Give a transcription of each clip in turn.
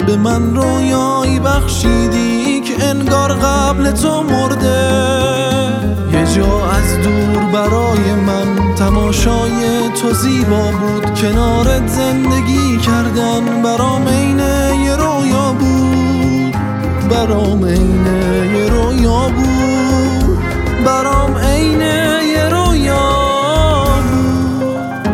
به من رویایی بخشیدی که انگار قبل تو مرده. یه جا از دور برای من تماشای تو زیبا بود، کنارت زندگی کردن برام عین یه رویا بود، برام عین یه رویا بود، برام عین یه رویا بود.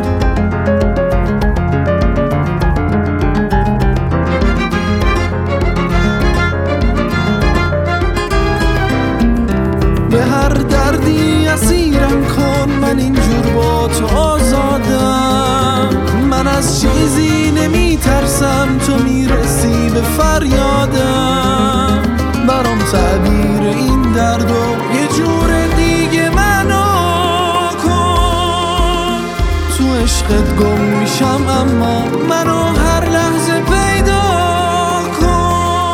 به هر دردی اسیرم کن، من اینجور با تو آزادم. من از چیزی نمی ترسم، تو میرسی به فریادم. برام تعبیر این درد و یه جور دیگه منو کن. تو عشقت گم میشم اما منو هر لحظه پیدا کن.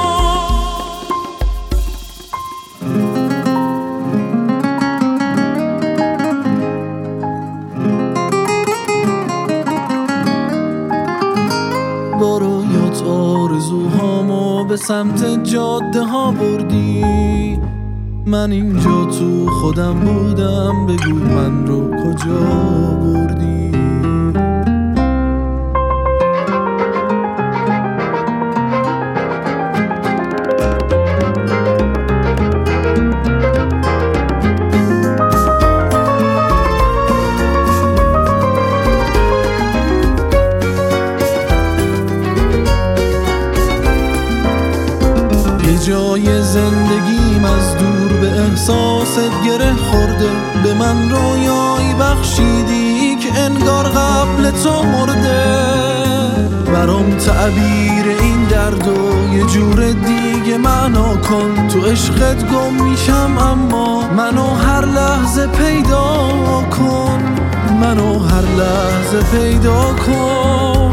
با رویات آرزوهامو به سمت جاده ها بردی. من اینجا تو خودم بودم، بگو من رو کجا بردی. جای زندگیم از دور به احساست گره خورده. به من رویایی بخشیدی که انگار قبل تو مرده. برام تعبیر این درد و یه جور دیگه معنا کن. تو عشقت گم میشم اما منو هر لحظه پیدا کن، منو هر لحظه پیدا کن.